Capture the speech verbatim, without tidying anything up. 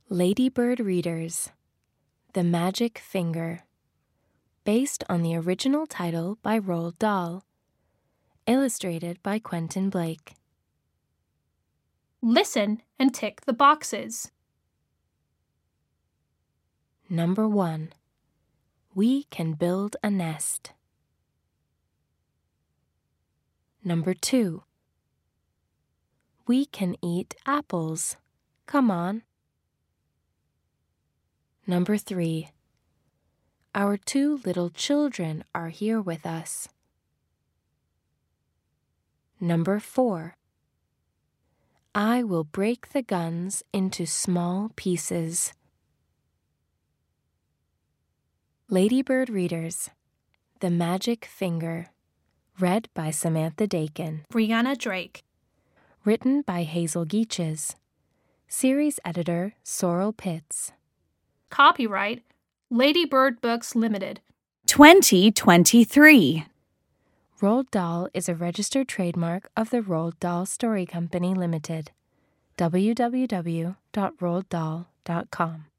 Ladybird Readers: The Magic Finger, based on the original title by Roald Dahl, illustrated by Quentin Blake. Listen and tick the boxes. Number one. We can build a nest. Number two. We can eat apples. Come on. Number three. Our two little children are here with us. Number four. I will break the guns into small pieces. Ladybird Readers: The Magic Finger, read by Samantha Dakin. Brianna Drake. Written by Hazel Geaches. Series editor Sorrel Pitts. Copyright Ladybird Books Limited. twenty twenty-three. Roald Dahl is a registered trademark of the Roald Dahl Story Company Limited. w w w dot roald dahl dot com